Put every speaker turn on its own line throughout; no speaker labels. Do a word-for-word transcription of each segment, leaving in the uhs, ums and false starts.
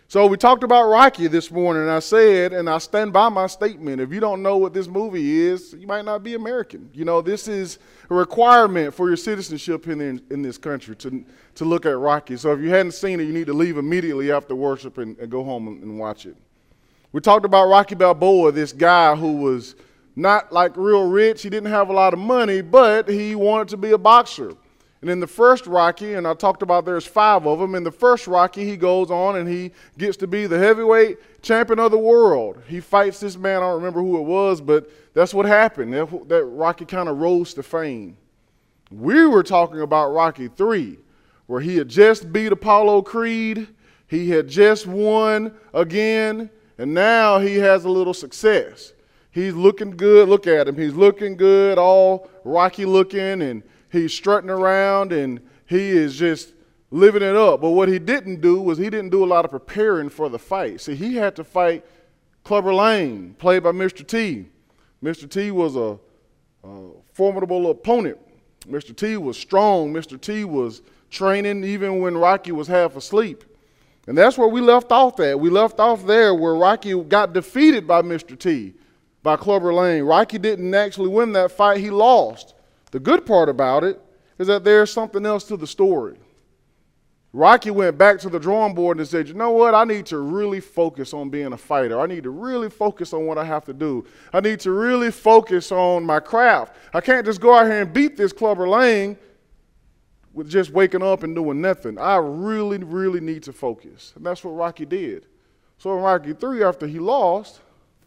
So we talked about Rocky this morning, and I said, and I stand by my statement, if you don't know what this movie is, you might not be American. You know, this is a requirement for your citizenship in, in, in this country to, to look at Rocky. So if you hadn't seen it, you need to leave immediately after worship and, and go home and, and watch it. We talked about Rocky Balboa, this guy who was not like real rich. He didn't have a lot of money, but he wanted to be a boxer. And in the first Rocky, and I talked about there's five of them, in the first Rocky he goes on and he gets to be the heavyweight champion of the world. He fights this man, I don't remember who it was, but that's what happened. That, that Rocky kind of rose to fame. We were talking about Rocky three, where he had just beat Apollo Creed, he had just won again, and now he has a little success. He's looking good, look at him, he's looking good, all Rocky looking, and he's strutting around and he is just living it up. But what he didn't do was he didn't do a lot of preparing for the fight. See, he had to fight Clubber Lang, played by Mister T. Mister T was a, a formidable opponent. Mister T was strong. Mister T was training even when Rocky was half asleep. And that's where we left off at. We left off there where Rocky got defeated by Mister T, by Clubber Lang. Rocky didn't actually win that fight. He lost. The good part about it is that there's something else to the story. Rocky went back to the drawing board and said, you know what, I need to really focus on being a fighter. I need to really focus on what I have to do. I need to really focus on my craft. I can't just go out here and beat this Clubber Lang with just waking up and doing nothing. I really, really need to focus. And that's what Rocky did. So in Rocky three, after he lost,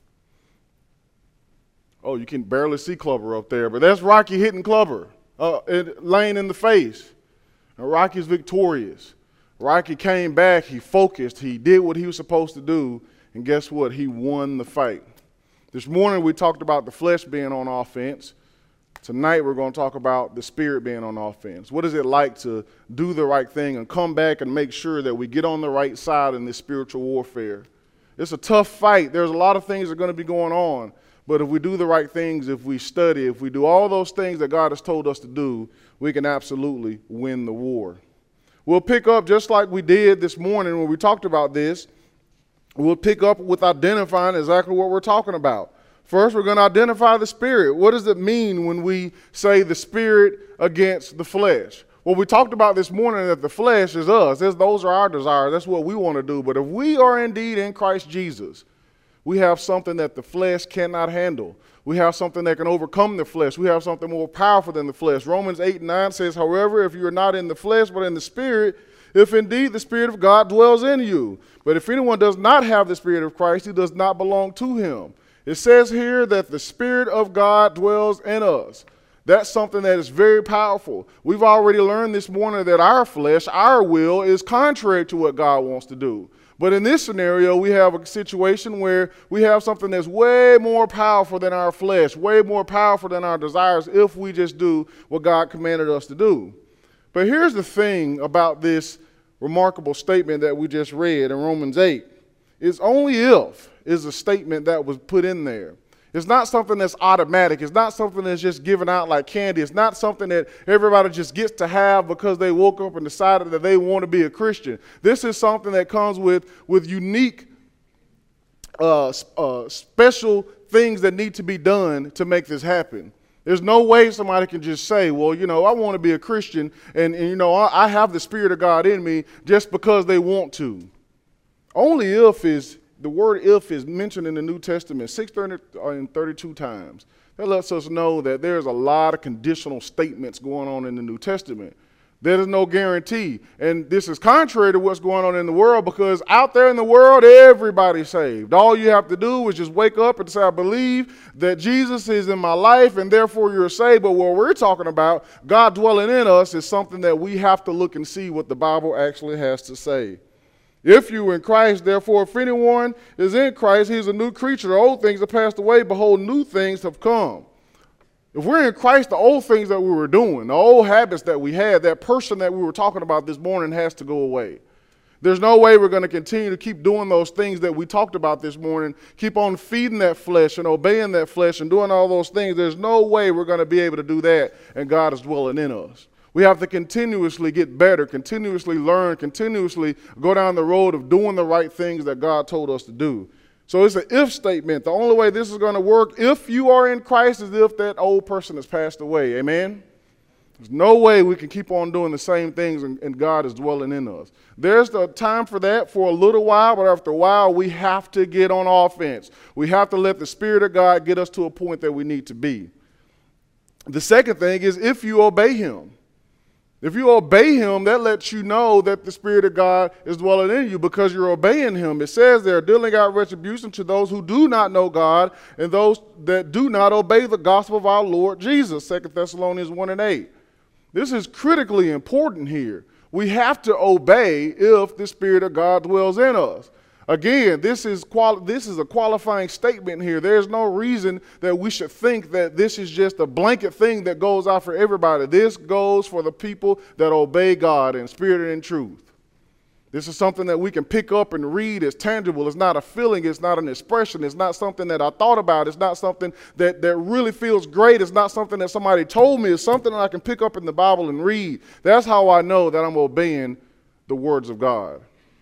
oh, you can barely see Clubber up there, but that's Rocky hitting Clubber, uh, laying in the face. And Rocky's victorious. Rocky came back, he focused, he did what he was supposed to do, and guess what? He won the fight. This morning we talked about the flesh being on offense. Tonight we're going to talk about the spirit being on offense. What is it like to do the right thing and come back and make sure that we get on the right side in this spiritual warfare? It's a tough fight. There's a lot of things that are going to be going on. But if we do the right things, if we study, if we do all those things that God has told us to do, we can absolutely win the war. We'll pick up just like we did this morning when we talked about this. We'll pick up with identifying exactly what we're talking about. First, we're going to identify the spirit. What does it mean when we say the spirit against the flesh? Well, we talked about this morning that the flesh is us. Those are our desires. That's what we want to do. But if we are indeed in Christ Jesus, we have something that the flesh cannot handle. We have something that can overcome the flesh. We have something more powerful than the flesh. Romans eight and nine says, however, if you are not in the flesh but in the spirit, if indeed the Spirit of God dwells in you. But if anyone does not have the Spirit of Christ, he does not belong to him. It says here that the Spirit of God dwells in us. That's something that is very powerful. We've already learned this morning that our flesh, our will, is contrary to what God wants to do. But in this scenario, we have a situation where we have something that's way more powerful than our flesh, way more powerful than our desires if we just do what God commanded us to do. But here's the thing about this remarkable statement that we just read in Romans eight. It's only if is a statement that was put in there. It's not something that's automatic. It's not something that's just given out like candy. It's not something that everybody just gets to have because they woke up and decided that they want to be a Christian. This is something that comes with, with unique, uh, uh, special things that need to be done to make this happen. There's no way somebody can just say, well, you know, I want to be a Christian and, and you know, I, I have the Spirit of God in me just because they want to. Only if is The word if is mentioned in the New Testament six hundred thirty-two times. That lets us know that there's a lot of conditional statements going on in the New Testament. There is no guarantee. And this is contrary to what's going on in the world because out there in the world, everybody's saved. All you have to do is just wake up and say, I believe that Jesus is in my life and therefore you're saved. But what we're talking about, God dwelling in us, is something that we have to look and see what the Bible actually has to say. If you are in Christ, therefore, if anyone is in Christ, he is a new creature. The old things have passed away. Behold, new things have come. If we're in Christ, the old things that we were doing, the old habits that we had, that person that we were talking about this morning has to go away. There's no way we're going to continue to keep doing those things that we talked about this morning, keep on feeding that flesh and obeying that flesh and doing all those things. There's no way we're going to be able to do that, and God is dwelling in us. We have to continuously get better, continuously learn, continuously go down the road of doing the right things that God told us to do. So it's an if statement. The only way this is going to work if you are in Christ is if that old person has passed away. Amen? There's no way we can keep on doing the same things and, and God is dwelling in us. There's the time for that for a little while, but after a while we have to get on offense. We have to let the Spirit of God get us to a point that we need to be. The second thing is if you obey him. If you obey him, that lets you know that the Spirit of God is dwelling in you because you're obeying him. It says there, dealing out retribution to those who do not know God and those that do not obey the gospel of our Lord Jesus, Second Thessalonians one and eight. This is critically important here. We have to obey if the Spirit of God dwells in us. Again, this is quali- this is a qualifying statement here. There's no reason that we should think that this is just a blanket thing that goes out for everybody. This goes for the people that obey God in spirit and in truth. This is something that we can pick up and read. It's tangible. It's not a feeling. It's not an expression. It's not something that I thought about. It's not something that, that really feels great. It's not something that somebody told me. It's something that I can pick up in the Bible and read. That's how I know that I'm obeying the words of God.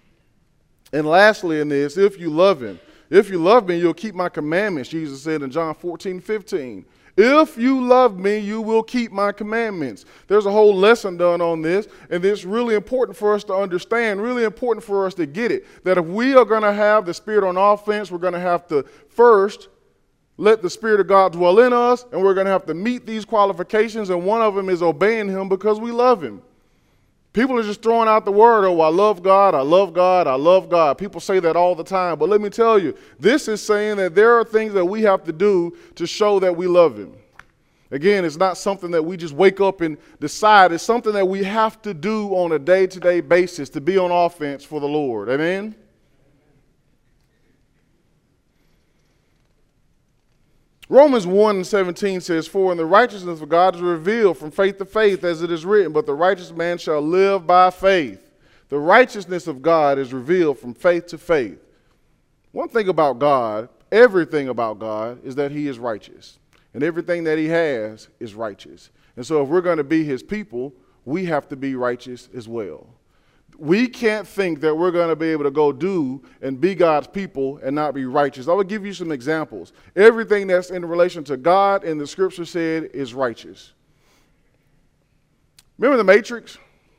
And lastly in this, if you love him, if you love me, you'll keep my commandments, Jesus said in John fourteen fifteen. If you love me, you will keep my commandments. There's a whole lesson done on this, and it's really important for us to understand, really important for us to get it, that if we are going to have the Spirit on offense, we're going to have to first let the Spirit of God dwell in us, and we're going to have to meet these qualifications, and one of them is obeying him because we love him. People are just throwing out the word, oh, I love God, I love God, I love God. People say that all the time. But let me tell you, this is saying that there are things that we have to do to show that we love him. Again, it's not something that we just wake up and decide. It's something that we have to do on a day-to-day basis to be on offense for the Lord. Amen? Romans one and seventeen says, for in the righteousness of God is revealed from faith to faith, as it is written, but the righteous man shall live by faith. The righteousness of God is revealed from faith to faith. One thing about God, everything about God, is that he is righteous. And everything that he has is righteous. And so if we're going to be his people, we have to be righteous as well. We can't think that we're going to be able to go do and be God's people and not be righteous. I will give you some examples. Everything that's in relation to God and the scripture said is righteous. Remember The Matrix?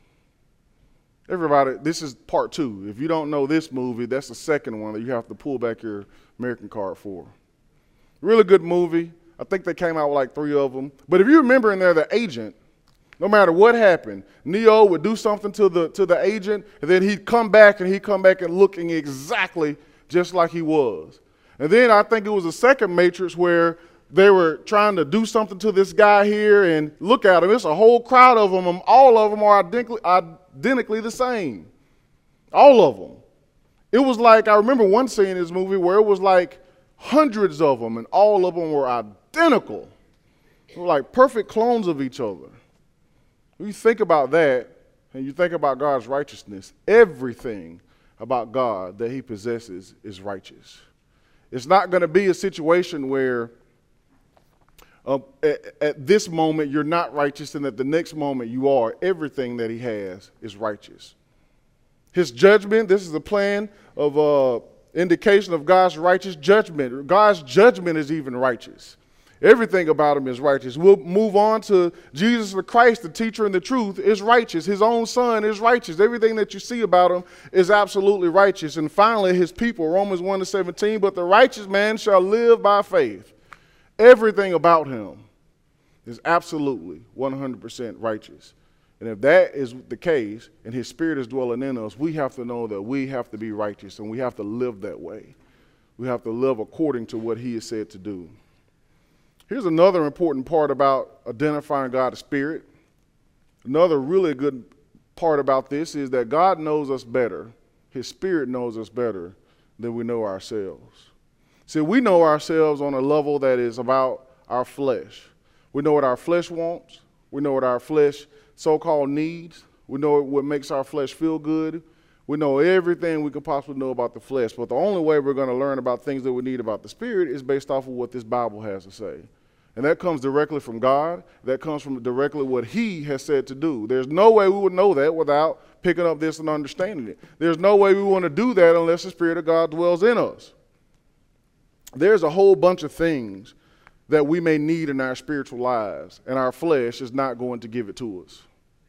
Everybody, this is part two. If you don't know this movie, that's the second one that you have to pull back your American card for. Really good movie. I think they came out with like three of them. But if you remember in there, the agent, no matter what happened, Neo would do something to the to the agent, and then he'd come back, and he'd come back and looking exactly just like he was. And then I think it was the second Matrix where they were trying to do something to this guy here, and look at him. It's a whole crowd of them, and all of them are identically, identically the same. All of them. It was like, I remember one scene in this movie where it was like hundreds of them, and all of them were identical. They were like perfect clones of each other. When you think about that, and you think about God's righteousness, everything about God that he possesses is righteous. It's not going to be a situation where uh, at, at this moment you're not righteous and at the next moment you are. Everything that he has is righteous. His judgment, this is the plan of uh, indication of God's righteous judgment. God's judgment is even righteous. Everything about him is righteous. We'll move on to Jesus the Christ, the teacher and the truth, is righteous. His own son is righteous. Everything that you see about him is absolutely righteous. And finally, his people, Romans one to seventeen, but the righteous man shall live by faith. Everything about him is absolutely one hundred percent righteous. And if that is the case, and his spirit is dwelling in us, we have to know that we have to be righteous, and we have to live that way. We have to live according to what he has said to do. Here's another important part about identifying God's Spirit. Another really good part about this is that God knows us better. His Spirit knows us better than we know ourselves. See, we know ourselves on a level that is about our flesh. We know what our flesh wants. We know what our flesh so-called needs. We know what makes our flesh feel good. We know everything we could possibly know about the flesh. But the only way we're going to learn about things that we need about the Spirit is based off of what this Bible has to say. And that comes directly from God. That comes from directly what he has said to do. There's no way we would know that without picking up this and understanding it. There's no way we want to do that unless the Spirit of God dwells in us. There's a whole bunch of things that we may need in our spiritual lives, and our flesh is not going to give it to us.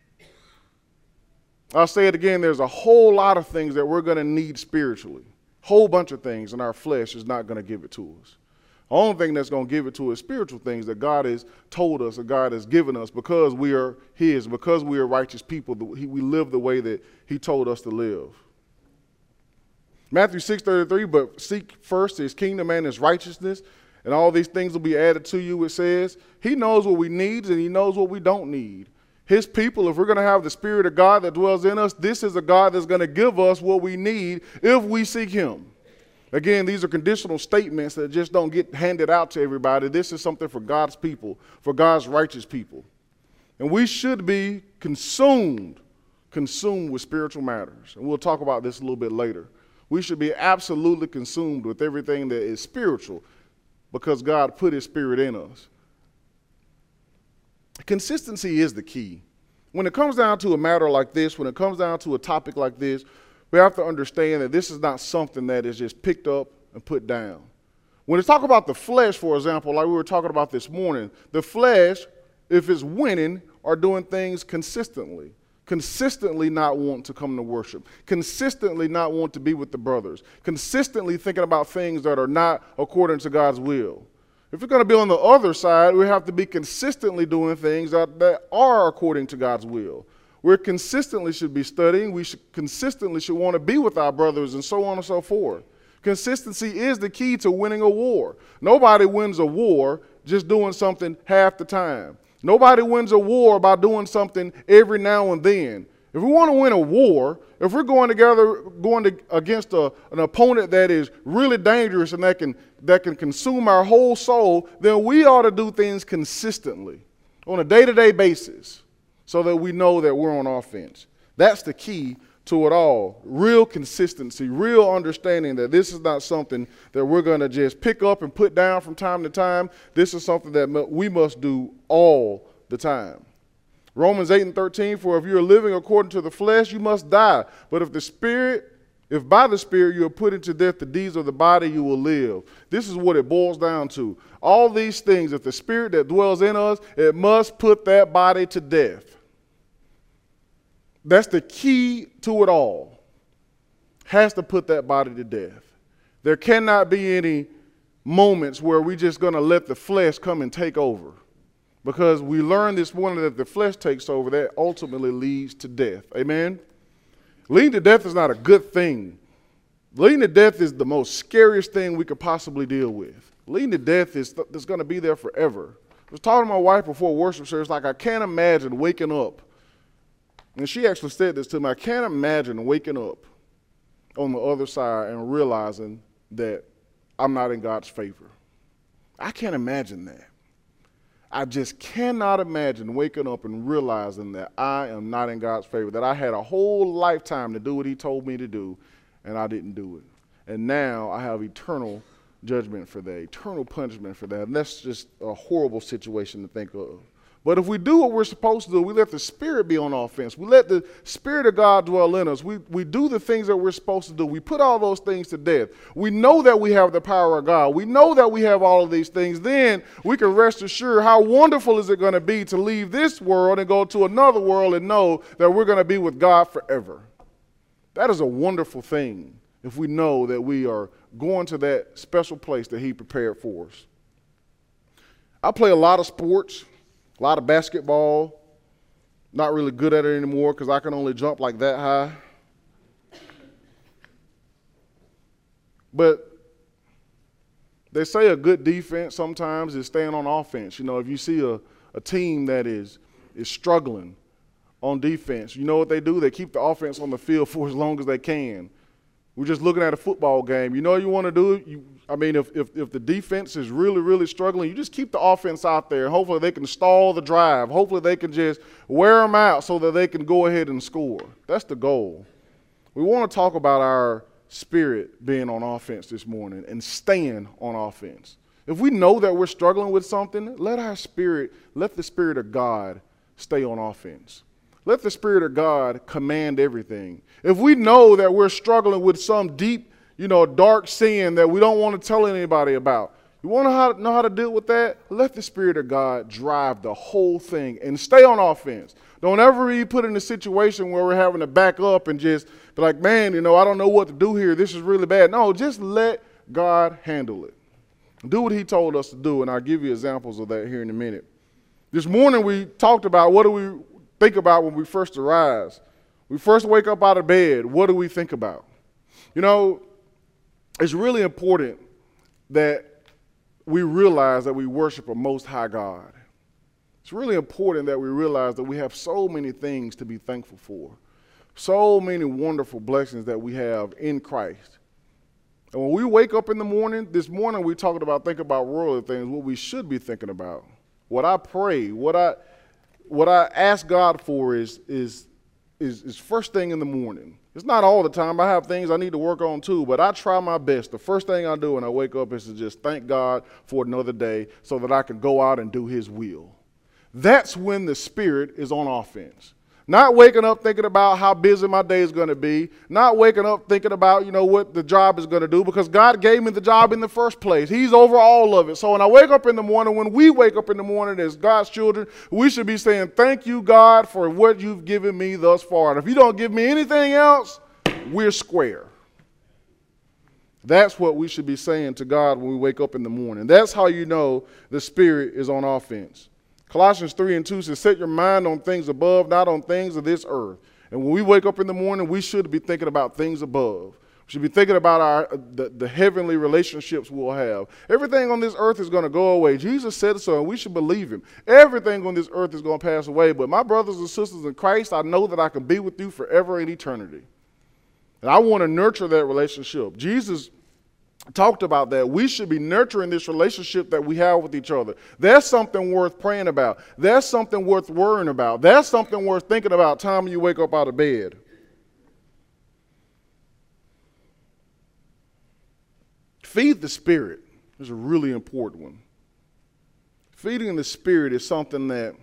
I'll say it again, there's a whole lot of things that we're going to need spiritually. Whole bunch of things, and our flesh is not going to give it to us. The only thing that's going to give it to us is spiritual things that God has told us, that God has given us because we are his, because we are righteous people. We live the way that he told us to live. Matthew six thirty-three, but seek first his kingdom and his righteousness, and all these things will be added to you, it says. He knows what we need and he knows what we don't need. His people, if we're going to have the Spirit of God that dwells in us, this is a God that's going to give us what we need if we seek him. Again, these are conditional statements that just don't get handed out to everybody. This is something for God's people, for God's righteous people. And we should be consumed, consumed with spiritual matters. And we'll talk about this a little bit later. We should be absolutely consumed with everything that is spiritual because God put his Spirit in us. Consistency is the key. When it comes down to a matter like this, when it comes down to a topic like this, we have to understand that this is not something that is just picked up and put down. When we talk about the flesh, for example, like we were talking about this morning, the flesh, if it's winning, are doing things consistently. Consistently not want to come to worship. Consistently not want to be with the brothers. Consistently thinking about things that are not according to God's will. If we're going to be on the other side, we have to be consistently doing things that, that are according to God's will. We consistently should be studying. We should consistently should want to be with our brothers and so on and so forth. Consistency is the key to winning a war. Nobody wins a war just doing something half the time. Nobody wins a war by doing something every now and then. If we want to win a war, if we're going together, going to, against a, an opponent that is really dangerous and that can, that can consume our whole soul, then we ought to do things consistently on a day-to-day basis, so that we know that we're on offense. That's the key to it all. Real consistency, real understanding that this is not something that we're going to just pick up and put down from time to time. This is something that we must do all the time. Romans eight and thirteen, for if you are living according to the flesh, you must die. But if the Spirit, if by the Spirit you are put into death the deeds of the body, you will live. This is what it boils down to. All these things, if the Spirit that dwells in us, it must put that body to death. That's the key to it all. Has to put that body to death. There cannot be any moments where we're just going to let the flesh come and take over. Because we learned this morning that the flesh takes over, that ultimately leads to death. Amen? Leading to death is not a good thing. Leading to death is the most scariest thing we could possibly deal with. Leading to death is, is going to be there forever. I was talking to my wife before worship service, like I can't imagine waking up. And she actually said this to me. I can't imagine waking up on the other side and realizing that I'm not in God's favor. I can't imagine that. I just cannot imagine waking up and realizing that I am not in God's favor, that I had a whole lifetime to do what he told me to do, and I didn't do it. And now I have eternal judgment for that, eternal punishment for that. And that's just a horrible situation to think of. But if we do what we're supposed to do, we let the Spirit be on offense. We let the Spirit of God dwell in us. We, we do the things that we're supposed to do. We put all those things to death. We know that we have the power of God. We know that we have all of these things. Then we can rest assured how wonderful is it going to be to leave this world and go to another world and know that we're going to be with God forever. That is a wonderful thing if we know that we are going to that special place that he prepared for us. I play a lot of sports. A lot of basketball, not really good at it anymore because I can only jump like that high. But they say a good defense sometimes is staying on offense. You know, if you see a, a team that is, is struggling on defense, you know what they do? They keep the offense on the field for as long as they can. We're just looking at a football game. You know what you want to do? You, I mean, if, if if the defense is really, really struggling, you just keep the offense out there. Hopefully they can stall the drive. Hopefully they can just wear them out so that they can go ahead and score. That's the goal. We want to talk about our spirit being on offense this morning and staying on offense. If we know that we're struggling with something, let our spirit, let the Spirit of God stay on offense. Let the Spirit of God command everything. If we know that we're struggling with some deep, you know, dark sin that we don't want to tell anybody about, you want to know how to deal with that? Let the Spirit of God drive the whole thing and stay on offense. Don't ever be put in a situation where we're having to back up and just be like, man, you know, I don't know what to do here. This is really bad. No, just let God handle it. Do what he told us to do, and I'll give you examples of that here in a minute. This morning we talked about what do we think about when we first arise. We first wake up out of bed. What do we think about? You know, it's really important that we realize that we worship a most high God. It's really important that we realize that we have so many things to be thankful for, so many wonderful blessings that we have in Christ. And when we wake up in the morning, this morning we talked about thinking about worldly things, what we should be thinking about. What I pray, what I what I ask God for is, is, is, is first thing in the morning. It's not all the time. I have things I need to work on too, but I try my best. The first thing I do when I wake up is to just thank God for another day so that I can go out and do his will. That's when the Spirit is on offense. Not waking up thinking about how busy my day is going to be. Not waking up thinking about, you know, what the job is going to do, because God gave me the job in the first place. He's over all of it. So when I wake up in the morning, when we wake up in the morning as God's children, we should be saying, thank you, God, for what you've given me thus far. And if you don't give me anything else, we're square. That's what we should be saying to God when we wake up in the morning. That's how you know the Spirit is on offense. Colossians three and two says, set your mind on things above, not on things of this earth. And when we wake up in the morning, we should be thinking about things above. We should be thinking about our the, the heavenly relationships we'll have. Everything on this earth is going to go away. Jesus said so, and we should believe him. Everything on this earth is going to pass away. But my brothers and sisters in Christ, I know that I can be with you forever in eternity. And I want to nurture that relationship. Jesus talked about that. We should be nurturing this relationship that we have with each other. That's something worth praying about. That's something worth worrying about. That's something worth thinking about time you wake up out of bed. Feed the Spirit is a really important one. Feeding the Spirit is something that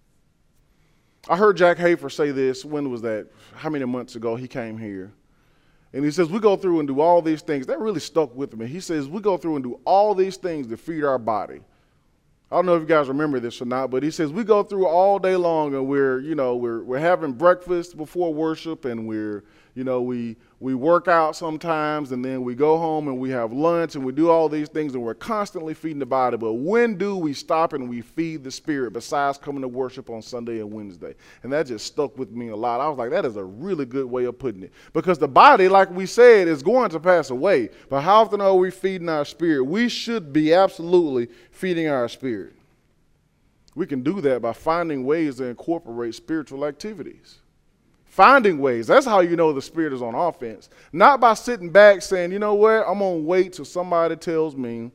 I heard Jack Hafer say this. When was that? How many months ago he came here? And he says, we go through and do all these things. That really stuck with me. He says, we go through and do all these things to feed our body. I don't know if you guys remember this or not, but he says, we go through all day long and we're, you know, we're, we're having breakfast before worship, and we're, you know, we, we work out sometimes, and then we go home and we have lunch, and we do all these things, and we're constantly feeding the body. But when do we stop and we feed the Spirit besides coming to worship on Sunday and Wednesday? And that just stuck with me a lot. I was like, that is a really good way of putting it. Because the body, like we said, is going to pass away. But how often are we feeding our spirit? We should be absolutely feeding our spirit. We can do that by finding ways to incorporate spiritual activities. Finding ways. That's how you know the Spirit is on offense. Not by sitting back saying, you know what, I'm going to wait till somebody tells me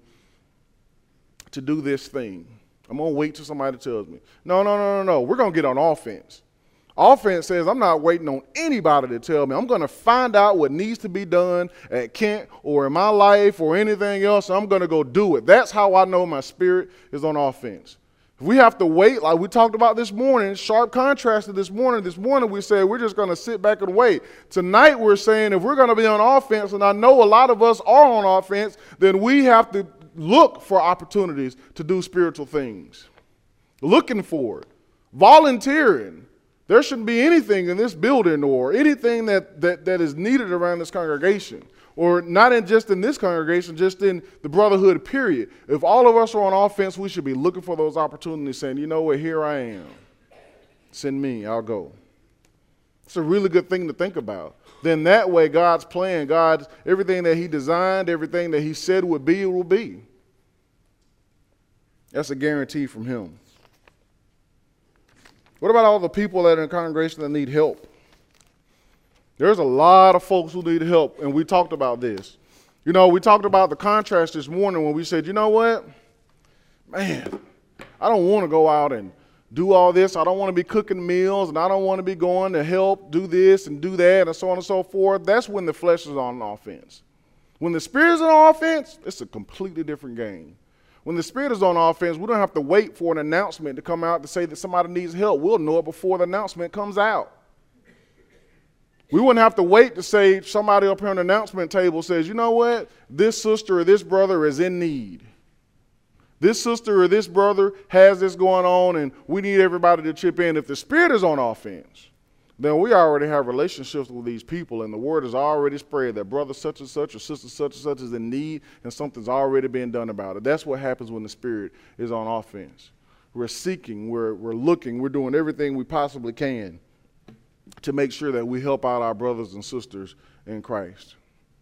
to do this thing. I'm going to wait till somebody tells me. No, no, no, no, no. We're going to get on offense. Offense says I'm not waiting on anybody to tell me. I'm going to find out what needs to be done at Kent or in my life or anything else, and I'm going to go do it. That's how I know my spirit is on offense. If we have to wait, like we talked about this morning, sharp contrast to this morning. This morning we said we're just going to sit back and wait. Tonight we're saying if we're going to be on offense, and I know a lot of us are on offense, then we have to look for opportunities to do spiritual things. Looking for it. Volunteering. There shouldn't be anything in this building or anything that, that, that is needed around this congregation. Or not in just in this congregation, just in the brotherhood period. If all of us are on offense, we should be looking for those opportunities, saying, you know what, here I am. Send me, I'll go. It's a really good thing to think about. Then that way, God's plan, God's, everything that he designed, everything that he said would be, it will be. That's a guarantee from him. What about all the people that are in the congregation that need help? There's a lot of folks who need help, and we talked about this. You know, we talked about the contrast this morning when we said, you know what? Man, I don't want to go out and do all this. I don't want to be cooking meals, and I don't want to be going to help do this and do that and so on and so forth. That's when the flesh is on offense. When the Spirit is on offense, it's a completely different game. When the Spirit is on offense, we don't have to wait for an announcement to come out to say that somebody needs help. We'll know it before the announcement comes out. We wouldn't have to wait to say somebody up here on the announcement table says, you know what, this sister or this brother is in need. This sister or this brother has this going on and we need everybody to chip in. If the Spirit is on offense, then we already have relationships with these people and the word is already spread that brother such and such or sister such and such is in need and something's already been done about it. That's what happens when the Spirit is on offense. We're seeking, we're, we're looking, we're doing everything we possibly can to make sure that we help out our brothers and sisters in Christ.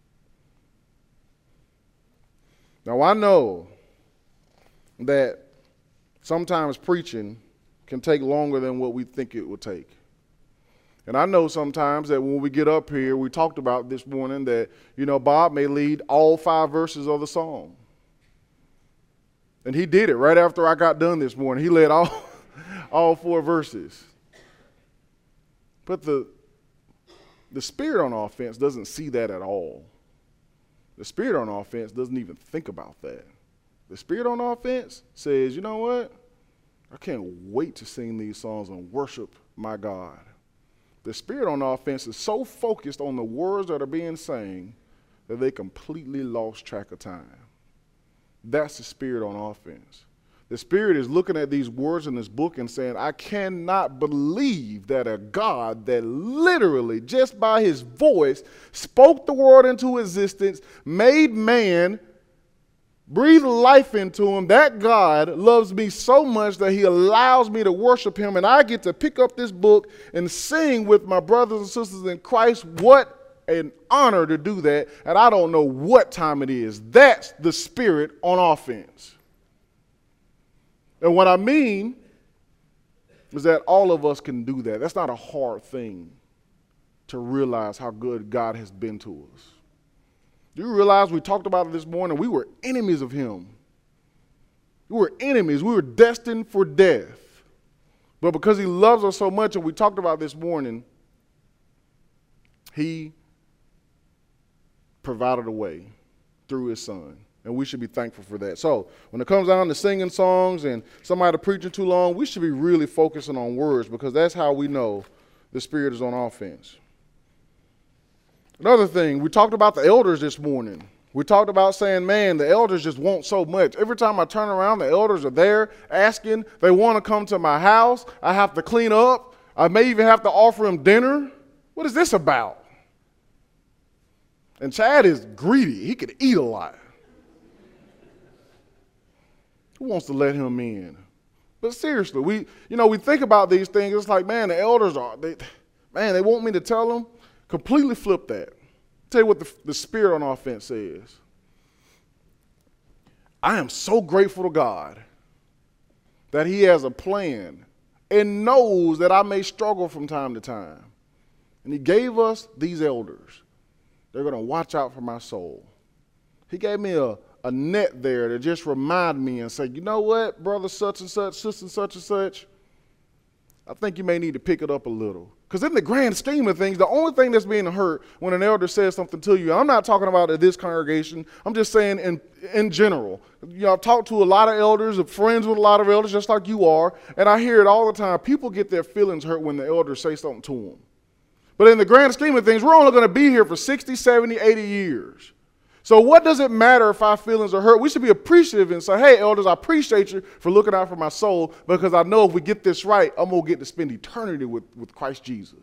Now I know that sometimes preaching can take longer than what we think it would take. And I know sometimes that when we get up here, we talked about this morning that, you know, Bob may lead all five verses of the song. And he did it right after I got done this morning. He led all, all four verses. But the, the Spirit on offense doesn't see that at all. The Spirit on offense doesn't even think about that. The Spirit on offense says, you know what? I can't wait to sing these songs and worship my God. The Spirit on offense is so focused on the words that are being sang that they completely lost track of time. That's the Spirit on offense. The Spirit is looking at these words in this book and saying, I cannot believe that a God that literally just by his voice spoke the world into existence, made man, breathed life into him, that God loves me so much that he allows me to worship him, and I get to pick up this book and sing with my brothers and sisters in Christ. What an honor to do that, and I don't know what time it is. That's the Spirit on offense. And what I mean is that all of us can do that. That's not a hard thing to realize how good God has been to us. Do you realize we talked about it this morning? We were enemies of him. We were enemies. We were destined for death. But because he loves us so much, and we talked about this morning, he provided a way through his son. And we should be thankful for that. So when it comes down to singing songs and somebody preaching too long, we should be really focusing on words because that's how we know the Spirit is on offense. Another thing, we talked about the elders this morning. We talked about saying, man, the elders just want so much. Every time I turn around, the elders are there asking. They want to come to my house. I have to clean up. I may even have to offer them dinner. What is this about? And Chad is greedy. He could eat a lot. Who wants to let him in? But seriously, we, you know, we think about these things. It's like, man, the elders are, they, man, they want me to tell them. Completely flip that. Tell you what the, the Spirit on offense says. I am so grateful to God that he has a plan and knows that I may struggle from time to time. And he gave us these elders. They're going to watch out for my soul. He gave me a, a net there to just remind me and say, you know what, brother such and such, sister such and such, I think you may need to pick it up a little. Because in the grand scheme of things, the only thing that's being hurt when an elder says something to you, I'm not talking about at this congregation, I'm just saying in, in general. You know, I've talked to a lot of elders, I'm friends with a lot of elders, just like you are, and I hear it all the time. People get their feelings hurt when the elders say something to them. But in the grand scheme of things, we're only going to be here for sixty, seventy, eighty years. So what does it matter if our feelings are hurt? We should be appreciative and say, hey, elders, I appreciate you for looking out for my soul because I know if we get this right, I'm going to get to spend eternity with, with Christ Jesus.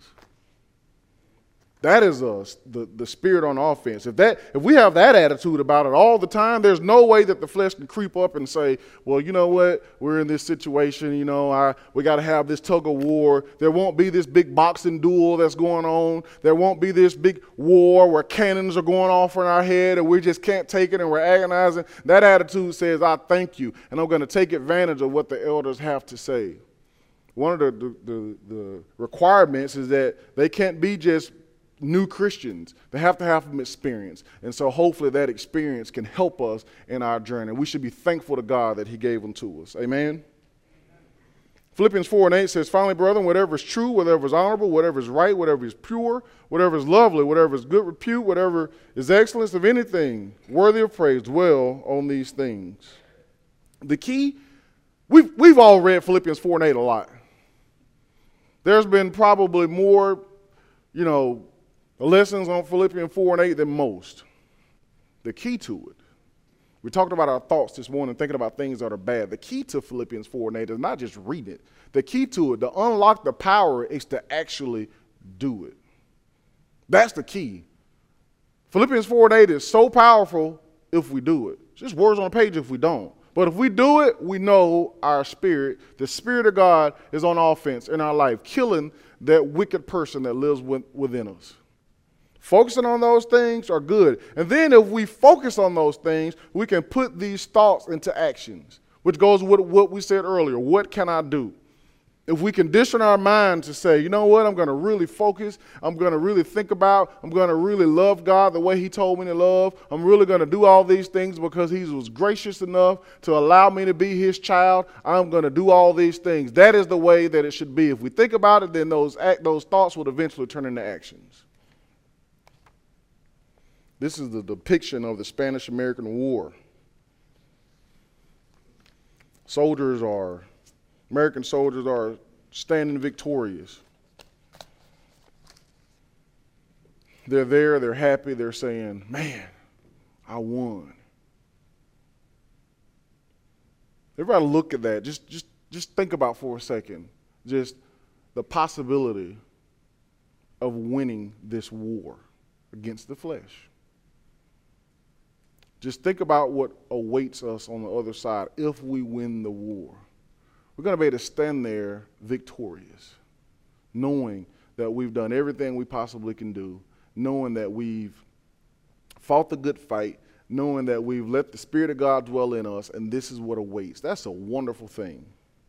That is uh, the, the Spirit on offense. If that, if we have that attitude about it all the time, there's no way that the flesh can creep up and say, well, you know what, we're in this situation, you know, I, we got to have this tug of war. There won't be this big boxing duel that's going on. There won't be this big war where cannons are going off in our head and we just can't take it and we're agonizing. That attitude says, I thank you, and I'm going to take advantage of what the elders have to say. One of the, the, the, the requirements is that they can't be just new Christians. They have to have some experience. And so hopefully that experience can help us in our journey. We should be thankful to God that he gave them to us. Amen? Amen. Philippians four and eight says, finally, brethren, whatever is true, whatever is honorable, whatever is right, whatever is pure, whatever is lovely, whatever is good repute, whatever is excellence of anything worthy of praise, dwell on these things. The key, we've, we've all read Philippians four and eight a lot. There's been probably more, you know, lessons on Philippians four and eight than most. The key to it, we talked about our thoughts this morning, thinking about things that are bad. The key to Philippians four and eight is not just reading it. The key to it, to unlock the power, is to actually do it. That's the key. Philippians four and eight is so powerful if we do it. It's just words on a page if we don't. But if we do it, we know our spirit, the Spirit of God, is on offense in our life, killing that wicked person that lives within us. Focusing on those things are good. And then if we focus on those things, we can put these thoughts into actions, which goes with what we said earlier. What can I do? If we condition our mind to say, you know what, I'm going to really focus, I'm going to really think about, I'm going to really love God the way he told me to love, I'm really going to do all these things because he was gracious enough to allow me to be his child, I'm going to do all these things. That is the way that it should be. If we think about it, then those, act, those thoughts would eventually turn into actions. This is the depiction of the Spanish-American War. Soldiers are American soldiers are standing victorious. They're there, they're happy, they're saying, man, I won. Everybody look at that. Just, just, just think about for a second, just the possibility of winning this war against the flesh. Just think about what awaits us on the other side if we win the war. We're going to be able to stand there victorious, knowing that we've done everything we possibly can do, knowing that we've fought the good fight, knowing that we've let the Spirit of God dwell in us, and this is what awaits. That's a wonderful thing.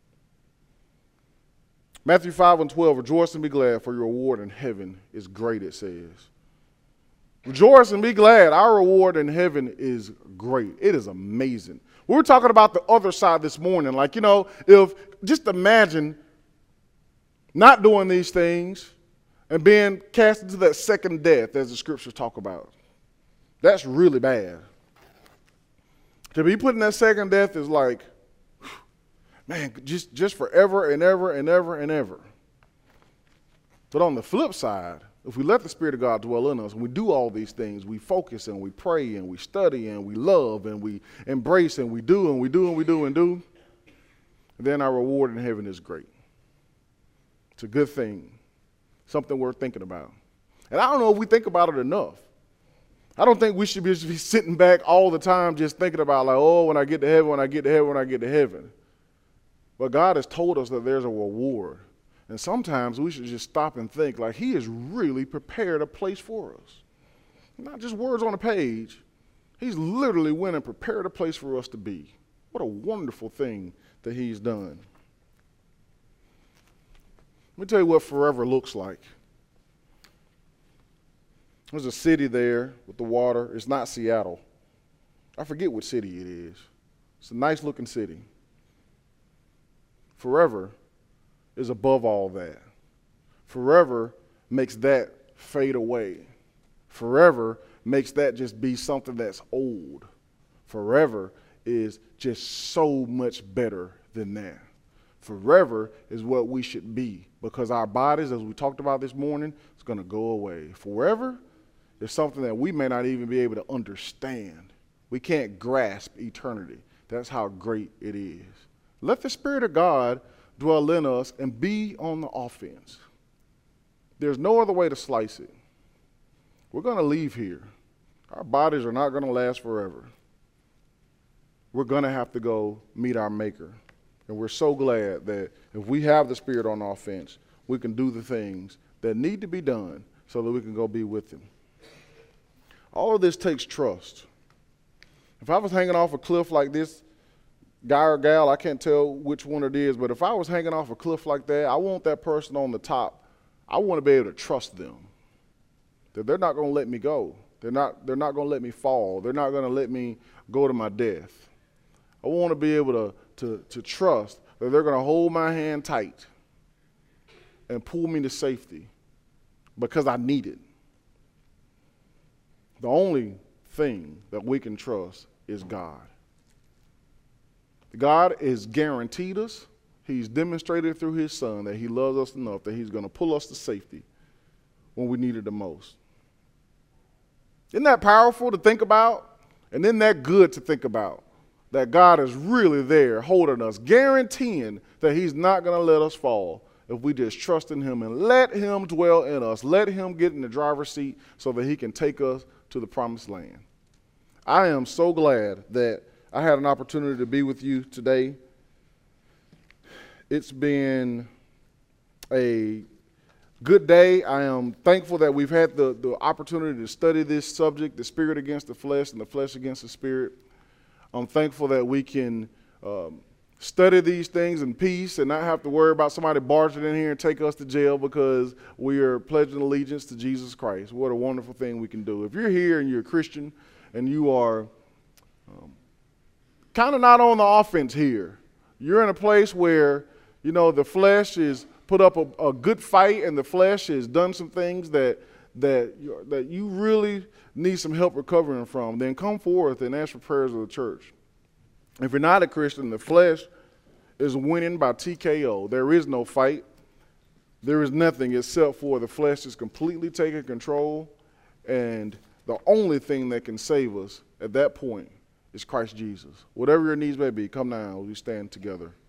Matthew five and twelve, rejoice and be glad, for your reward in heaven is great, it says. Rejoice and be glad. Our reward in heaven is great. It is amazing. We were talking about the other side this morning. Like, you know, if just imagine not doing these things and being cast into that second death, as the scriptures talk about. That's really bad. To be put in that second death is like, man, just, just forever and ever and ever and ever. But on the flip side, if we let the Spirit of God dwell in us and we do all these things, we focus and we pray and we study and we love and we embrace and we do and we do and we do and do, then our reward in heaven is great. It's a good thing, something worth thinking about. And I don't know if we think about it enough. I don't think we should be sitting back all the time just thinking about like, oh, when I get to heaven, when I get to heaven, when I get to heaven. But God has told us that there's a reward. And sometimes we should just stop and think like he has really prepared a place for us. Not just words on a page. He's literally went and prepared a place for us to be. What a wonderful thing that he's done. Let me tell you what forever looks like. There's a city there with the water. It's not Seattle. I forget what city it is. It's a nice looking city. Forever is above all that. Forever makes that fade away. Forever makes that just be something that's old. Forever is just so much better than that. Forever is what we should be because our bodies, as we talked about this morning, is going to go away. Forever is something that we may not even be able to understand. We can't grasp eternity. That's how great it is. Let the Spirit of God dwell in us and be on the offense. There's no other way to slice it. We're going to leave here. Our bodies are not going to last forever. We're going to have to go meet our Maker. And we're so glad that if we have the Spirit on offense, we can do the things that need to be done so that we can go be with him. All of this takes trust. If I was hanging off a cliff like this, guy or gal, I can't tell which one it is, but if I was hanging off a cliff like that, I want that person on the top. I want to be able to trust them, that they're not going to let me go. They're not, they're not going to let me fall. They're not going to let me go to my death. I want to be able to, to, to trust that they're going to hold my hand tight and pull me to safety because I need it. The only thing that we can trust is God. God has guaranteed us, he's demonstrated through his son that he loves us enough that he's going to pull us to safety when we need it the most. Isn't that powerful to think about? And isn't that good to think about? That God is really there holding us, guaranteeing that he's not going to let us fall if we just trust in him and let him dwell in us. Let him get in the driver's seat so that he can take us to the promised land. I am so glad that I had an opportunity to be with you today. It's been a good day. I am thankful that we've had the, the opportunity to study this subject, the spirit against the flesh and the flesh against the spirit. I'm thankful that we can um, study these things in peace and not have to worry about somebody barging in here and take us to jail because we are pledging allegiance to Jesus Christ. What a wonderful thing we can do. If you're here and you're a Christian and you are um, kind of not on the offense here, you're in a place where, you know, the flesh is put up a, a good fight and the flesh has done some things that that you, that you really need some help recovering from, then come forth and ask for prayers of the church. If you're not a Christian, the flesh is winning by T K O. There is no fight. There is nothing except for the flesh is completely taking control, and the only thing that can save us at that point is Christ Jesus. Whatever your needs may be, come now, we stand together.